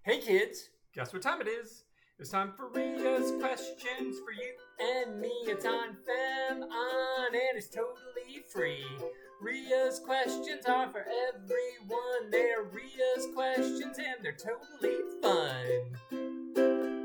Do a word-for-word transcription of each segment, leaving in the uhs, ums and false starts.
Hey kids, guess what time it is? It's time for Ria's questions for you and me. It's on Fem On and it's totally free. Ria's questions are for everyone. They're Ria's questions and they're totally fun.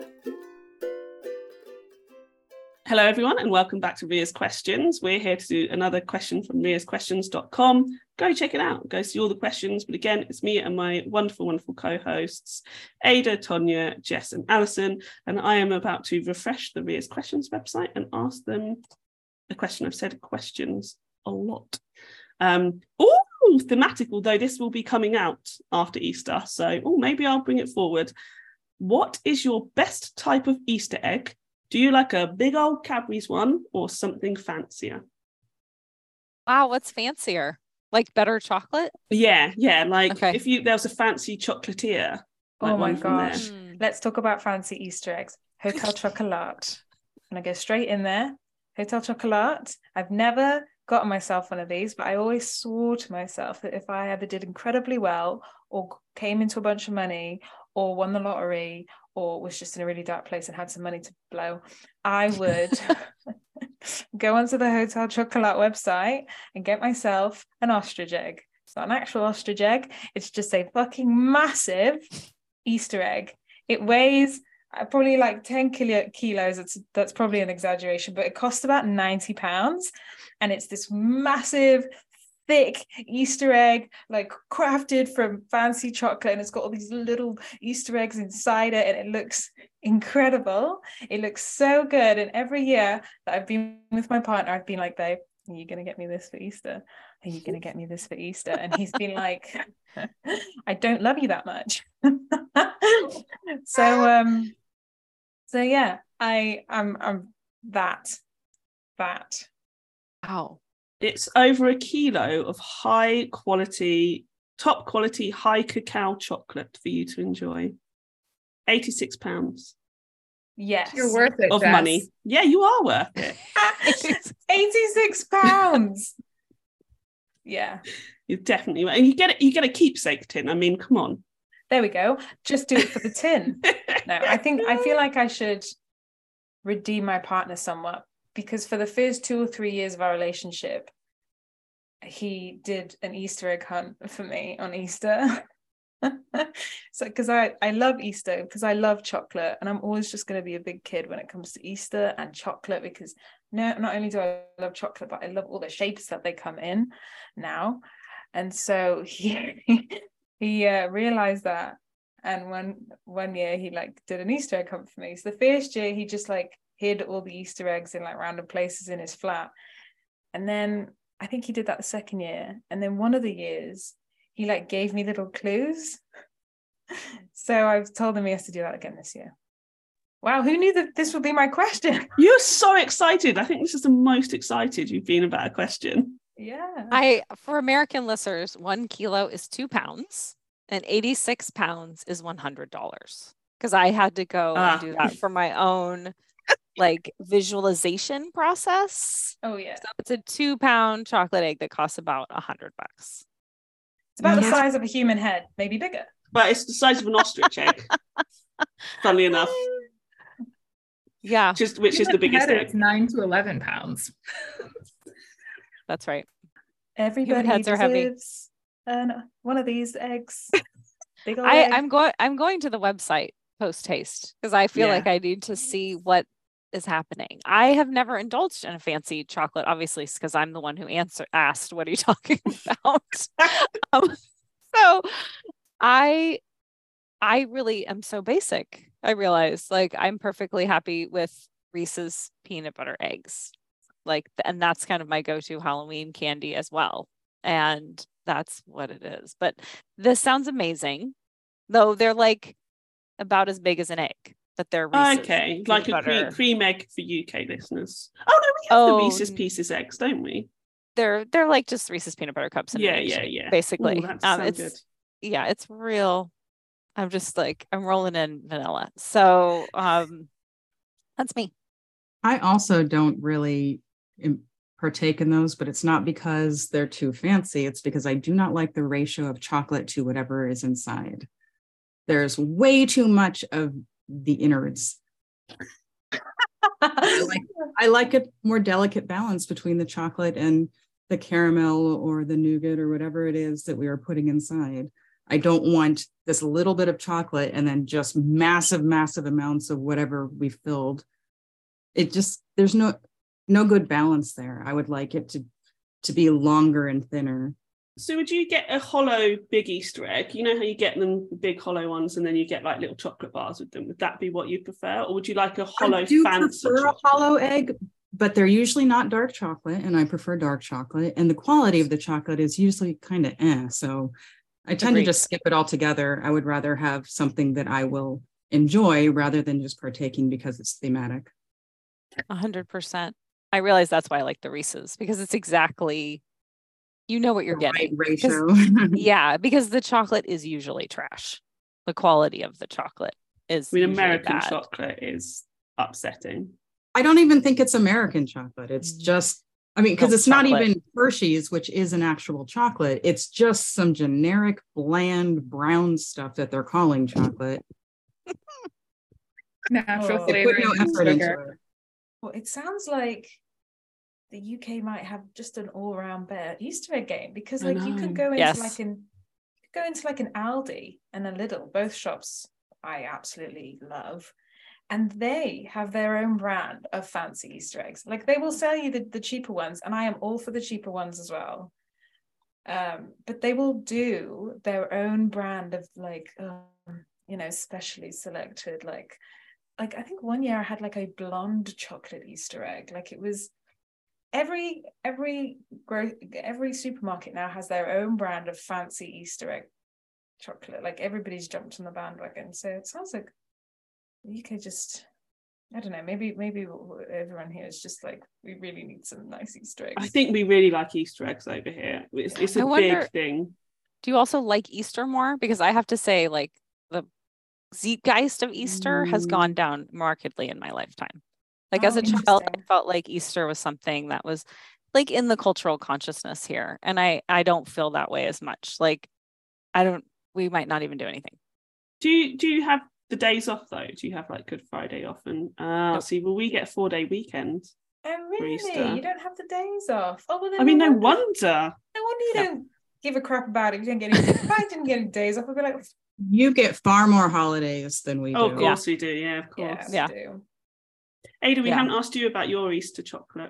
Hello everyone and welcome back to Ria's Questions. We're here to do another question from rias questions dot com. Go check it out. Go see all the questions. But again, it's me and my wonderful, wonderful co-hosts, Ada, Tonya, Jess and Alison. And I am about to refresh the Ria's Questions website and ask them a question. I've said questions a lot. Um, oh, thematic, although this will be coming out after Easter. So oh, maybe I'll bring it forward. What is your best type of Easter egg? Do you like a big old Cadbury's one or something fancier? Wow, what's fancier? Like better chocolate? Yeah, yeah. Like okay. if you there was a fancy chocolatier. Like oh my gosh. Mm. Let's talk about fancy Easter eggs. Hotel Chocolat. I'm going to go straight in there. Hotel Chocolat. I've never gotten myself one of these, but I always swore to myself that if I ever did incredibly well or came into a bunch of money or won the lottery or was just in a really dark place and had some money to blow, I would go onto the Hotel Chocolat website and get myself an ostrich egg. It's not an actual ostrich egg. It's just a fucking massive Easter egg. It weighs probably like ten kilo, kilos. It's, that's probably an exaggeration, but it costs about ninety pounds. And it's this massive, thick Easter egg, like crafted from fancy chocolate, and it's got all these little Easter eggs inside it, and it looks incredible. It looks so good. And every year that I've been with my partner, I've been like, babe, are you gonna get me this for Easter? Are you gonna get me this for Easter? And he's been like, I don't love you that much. so um so yeah, I I'm I'm that that Wow. It's over a kilo of high quality, top quality, high cacao chocolate for you to enjoy. eighty-six pounds. Yes. You're worth it, Of Jess. money. Yeah, you are worth it. eighty-six pounds. Yeah. You're definitely, and you get it, you get a keepsake tin. I mean, come on. There we go. Just do it for the tin. No, I think, I feel like I should redeem my partner somewhat, because for the first two or three years of our relationship, he did an Easter egg hunt for me on Easter. So, because I, I love Easter, because I love chocolate, and I'm always just going to be a big kid when it comes to Easter and chocolate, because no, not only do I love chocolate, but I love all the shapes that they come in now. And so he he uh, realized that, and one one year he like did an Easter egg hunt for me. So the first year he just like hid all the Easter eggs in like random places in his flat, and then I think he did that the second year, and then one of the years he like gave me little clues. So I've told him he has to do that again this year. Wow, who knew that this would be my question? You're so excited. I think this is the most excited you've been about a question. Yeah. I for American listeners, one kilo is two pounds and eighty-six pounds is one hundred dollars. Because I had to go Ah. and do that for my own like visualization process. Oh yeah. So it's a two pound chocolate egg that costs about a hundred bucks. It's about the Mhm. size of a human head, maybe bigger. But it's the size of an ostrich egg. Funnily enough. Yeah, Just which is the biggest It's egg. nine to eleven pounds. that's right. Everybody heads are heavy. deserves an, one of these eggs. Big old I, egg. I'm going I'm going to the website post haste because I feel Yeah. like I need to see what is happening. I have never indulged in a fancy chocolate, obviously, because I'm the one who answered asked, what are you talking about? um, so I I really am so basic. I realize like I'm perfectly happy with Reese's peanut butter eggs. Like, and that's kind of my go-to Halloween candy as well. And that's what it is. But this sounds amazing, though they're like about as big as an egg, but they're Reese's Okay, peanut like a butter. cream, cream egg for U K listeners. Oh no, we have Oh, the Reese's n- Pieces eggs, don't we? They're they're like just Reese's peanut butter cups in Yeah, an egg yeah, shape, yeah. basically. Ooh, that um, sounds it's good. yeah, it's real. I'm just like I'm rolling in vanilla. So um, that's me. I also don't really im- partake in those, but it's not because they're too fancy. It's because I do not like the ratio of chocolate to whatever is inside. there's way too much of the innards. I like I like a more delicate balance between the chocolate and the caramel or the nougat or whatever it is that we are putting inside. I don't want this little bit of chocolate and then just massive, massive amounts of whatever we filled. It just, there's no no good balance there. I would like it to to be longer and thinner. So would you get a hollow big Easter egg? You know how you get them big hollow ones and then you get like little chocolate bars with them. Would that be what you prefer? Or would you like a hollow I do fancy prefer chocolate? a hollow egg, but they're usually not dark chocolate, and I prefer dark chocolate. And the quality of the chocolate is usually kind of eh. So I tend Agreed. to just skip it altogether. I would rather have something that I will enjoy rather than just partaking because it's thematic. A hundred percent. I realize that's why I like the Reese's, because it's exactly, you know what you're The right getting. ratio. Yeah, because the chocolate is usually trash. The quality of the chocolate is I mean, usually American bad. chocolate is upsetting. I don't even think it's American chocolate. It's just, I mean, because Milk it's not chocolate. even Hershey's, which is an actual chocolate. It's just some generic, bland, brown stuff that they're calling chocolate. Natural Oh. They put no flavoring and effort into sugar. it. Well, it sounds like the U K might have just an all-round better Easter egg game, because I like you know. could go into Yes. like an you could go into like an Aldi and a Lidl, both shops I absolutely love, and they have their own brand of fancy Easter eggs. Like they will sell you the, the cheaper ones, and I am all for the cheaper ones as well. Um, but they will do their own brand of like um, you know, specially selected, like like I think one year I had like a blonde chocolate Easter egg. Like it was every every gro- every supermarket now has their own brand of fancy Easter egg chocolate. Like everybody's jumped on the bandwagon. So it sounds like you could just, I don't know, maybe maybe everyone here is just like, we really need some nice Easter eggs. I think we really like Easter eggs over here. It's, it's a I wonder- big thing. Do you also like Easter more? Because I have to say, like, the zeitgeist of Easter has gone down markedly in my lifetime. Like as Oh, a child, I interesting. felt like Easter was something that was like in the cultural consciousness here. And I, I don't feel that way as much. Like, I don't, we might not even do anything. Do you do you have the days off though? Do you have like Good Friday off? And uh Nope. see, well, we get a four day weekend. Oh really? Easter. You don't have the days off? Oh well, then I mean, no wonder, wonder. no wonder you Yeah. don't give a crap about it. You don't get any. If I didn't get any days off, I'd be like, You get far more holidays than we Oh, do. of course we do. Yeah, of course. yeah, Yeah. we do. Ada, we Yeah. haven't asked you about your Easter chocolate.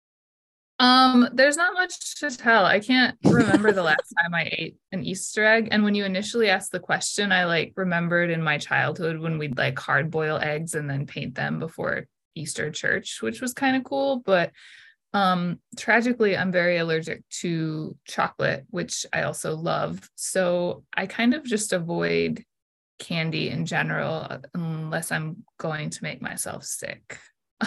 Um, there's not much to tell. I can't remember the last time I ate an Easter egg. And when you initially asked the question, I like remembered in my childhood when we'd like hard boil eggs and then paint them before Easter church, which was kind of cool. But um, tragically, I'm very allergic to chocolate, which I also love. So I kind of just avoid candy in general, unless I'm going to make myself sick.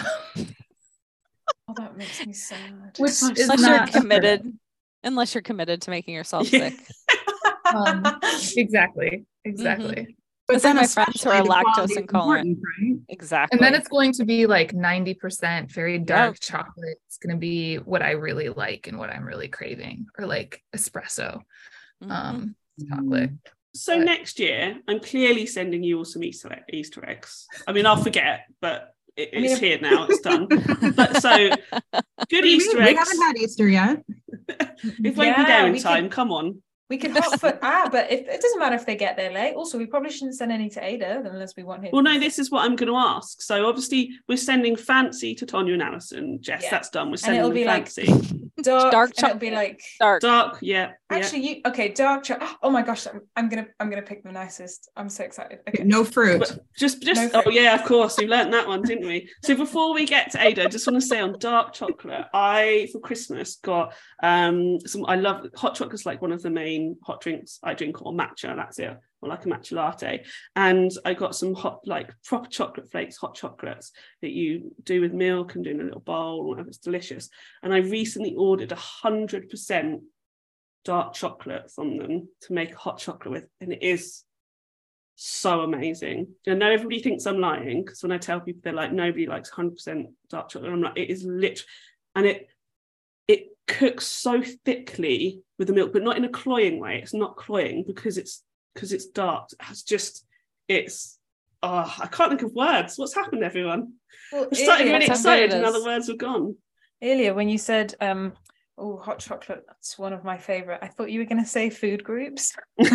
Oh, that makes me sad. Which So is Unless not you're committed, unless you're committed to making yourself Yeah. sick. um, exactly, exactly. But It's like then my friends who are especially the lactose quality is intolerant. important, right? Exactly. And then it's going to be like ninety percent very dark Yep. chocolate. It's going to be what I really like and what I'm really craving, or like espresso Mhm. um, chocolate. So But- next year, I'm clearly sending you all some Easter egg, Easter eggs. I mean, I'll forget, but it, I mean, it's if- here now. It's done. But so good What do you Easter mean? We eggs. haven't had Easter yet. It won't be Yeah, there in we time. could- Come on. We could hot foot ah, but if, it doesn't matter if they get there late. Also, we probably shouldn't send any to Ada unless we want him. Well, to no, be- this is what I'm going to ask. So obviously, we're sending fancy to Tonya and Alison. Jess, Yeah. that's done. We're and sending it'll them be like fancy. dark, Dark and it'll be like Dark. Dark, yeah. yeah. actually you okay, dark chocolate. Oh my gosh, I'm, I'm gonna I'm gonna pick the nicest. I'm so excited. Okay. No fruit. But just, just No oh fruit. yeah, of course, we learnt that one, didn't we? So before we get to Ada, I just want to say on dark chocolate, I for Christmas got um some. I love hot chocolate's like one of the main hot drinks I drink, or matcha. That's it, or like a matcha latte. And I got some hot, like proper chocolate flakes, hot chocolates that you do with milk and do in a little bowl or whatever. It's delicious. And I recently ordered a hundred percent dark chocolate from them to make hot chocolate with, and it is so amazing. I know everybody thinks I'm lying, because when I tell people, they're like, nobody likes one hundred percent dark chocolate. And I'm like, it is lit, and it it cooks so thickly with the milk, but not in a cloying way. It's not cloying because it's because it's dark. It's just it's oh, I can't think of words. What's happened, everyone? Well, I started Ilya, really That's how excited good it and now the is. words have gone. Ilya, when you said, um, oh, hot chocolate, that's one of my favorite. I thought you were going to say food groups. And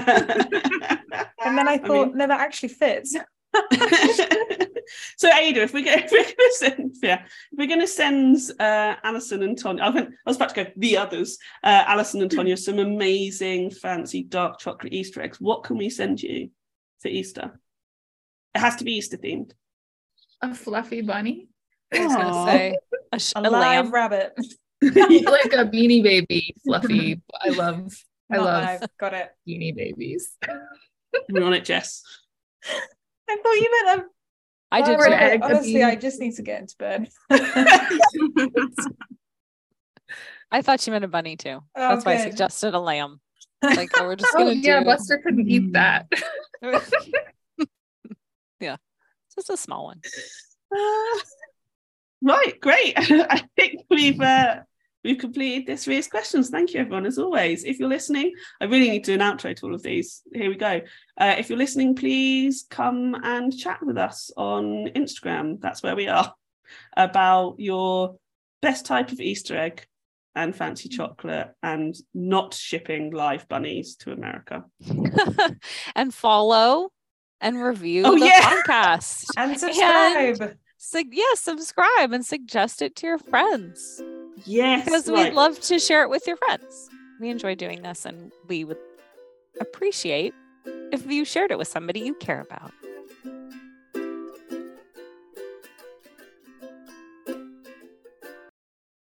then I thought, mean- no, that actually fits. So Ada, if we get if we're gonna send yeah, if we're gonna send uh Alison and Tonya, I, went, I was about to go the others, uh Alison and Tonya, some amazing fancy dark chocolate Easter eggs. What can we send you for Easter? It has to be Easter themed. A fluffy bunny. I was going Aw. to say a, sh- A a live lamb. rabbit. Like a Beanie Baby fluffy. I love I Not love live. Got it. Beanie Babies. We're on it, Jess. I thought you meant a I did live Or an too. rabbit. egg, a Honestly, bean. I just need to get into bed. I thought you meant a bunny too. Oh, That's why I good. suggested a lamb. Like, oh, we're just Oh gonna yeah, do Buster couldn't eat that. yeah, just a small one. Uh, right, great. I think we've uh, we've completed this week's questions. Thank you, everyone, as always. If you're listening, I really need to do an outro to all of these. Here we go. Uh, if you're listening, please come and chat with us on Instagram. That's where we are, about your best type of Easter egg and fancy chocolate and not shipping live bunnies to America. And follow and review Oh, the yeah. podcast. And subscribe. So, yeah, subscribe and suggest it to your friends Yes, because right. we'd love to share it with your friends. We enjoy doing this and we would appreciate if you shared it with somebody you care about.